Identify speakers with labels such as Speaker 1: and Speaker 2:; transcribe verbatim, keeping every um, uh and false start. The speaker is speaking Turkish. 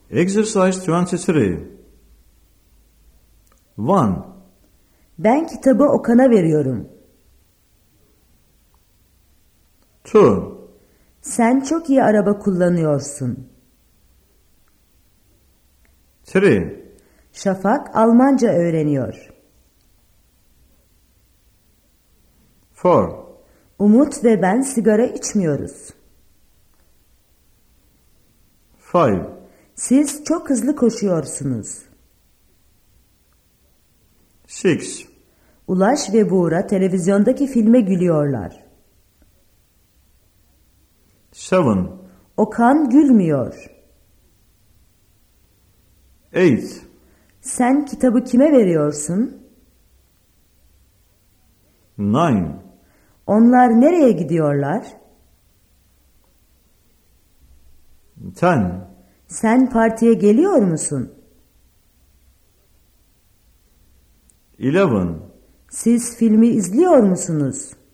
Speaker 1: Exercise twenty-three. One.
Speaker 2: Ben kitabı Okan'a veriyorum.
Speaker 1: Two.
Speaker 2: Sen çok iyi araba kullanıyorsun.
Speaker 1: Three.
Speaker 2: Şafak Almanca öğreniyor.
Speaker 1: Four.
Speaker 2: Umut ve ben sigara içmiyoruz.
Speaker 1: Five.
Speaker 2: Siz çok hızlı koşuyorsunuz.
Speaker 1: Six.
Speaker 2: Ulaş ve Buğra televizyondaki filme gülüyorlar.
Speaker 1: Seven.
Speaker 2: Okan gülmüyor.
Speaker 1: Eight.
Speaker 2: Sen kitabı kime veriyorsun?
Speaker 1: Nine.
Speaker 2: Onlar nereye gidiyorlar?
Speaker 1: Ten.
Speaker 2: Sen partiye geliyor musun?
Speaker 1: Eleven.
Speaker 2: Siz filmi izliyor musunuz?